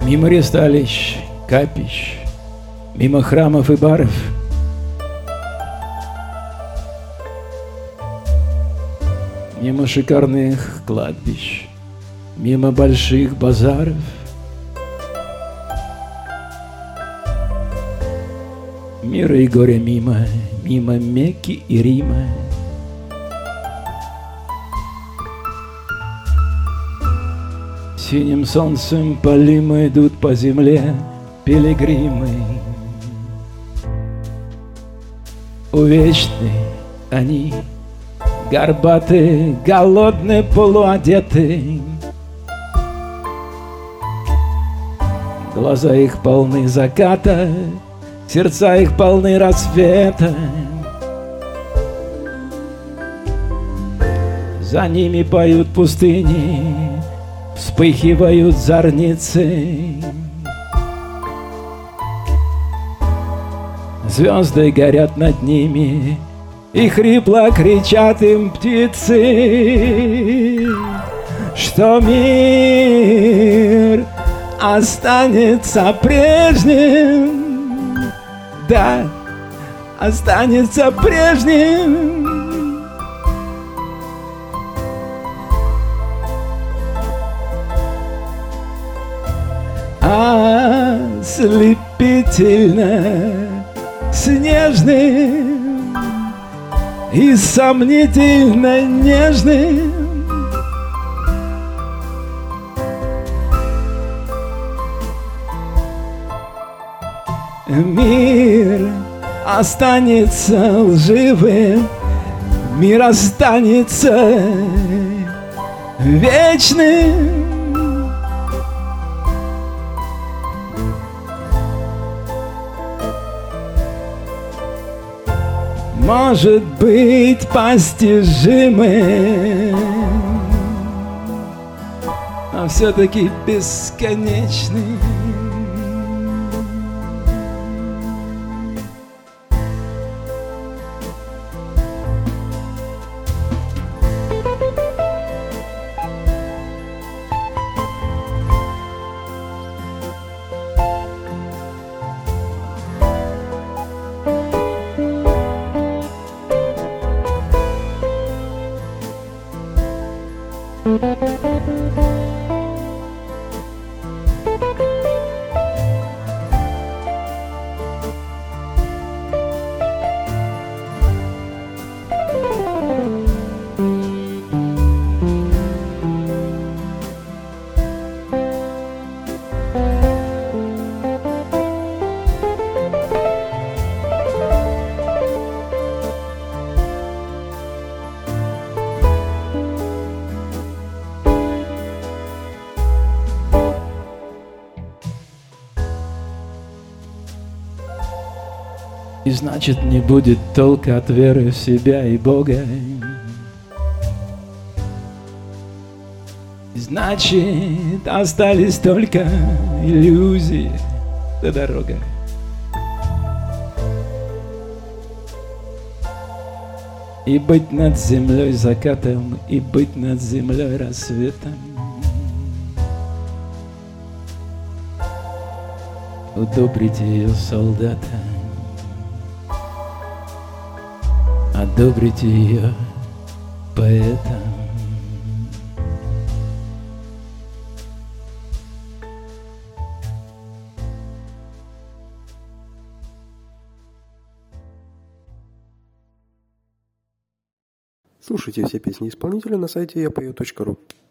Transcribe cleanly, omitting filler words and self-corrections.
Мимо ристалищ, капищ, мимо храмов и баров, мимо шикарных кладбищ, мимо больших базаров. Мира и горя мимо, мимо Мекки и Рима. Синим солнцем полимы идут по земле пилигримы. Увечны они, горбатые, голодные, полуодетые. Глаза их полны заката, сердца их полны рассвета. За ними поют пустыни, вспыхивают зорницы. Звезды горят над ними, и хрипло кричат им птицы, что мир останется прежним, да, останется прежним. Ослепительно снежным и сомнительно нежным. Мир останется лживым, мир останется вечным. Может быть постижимым, но все-таки бесконечным. И значит, не будет толка от веры в себя и Бога. И значит, остались только иллюзии да дорога. И быть над землей закатом, и быть над землей рассветом. Удобрить ее солдатам, одобрите ее поэтом. Слушайте все песни исполнителя на сайте yapою.ru.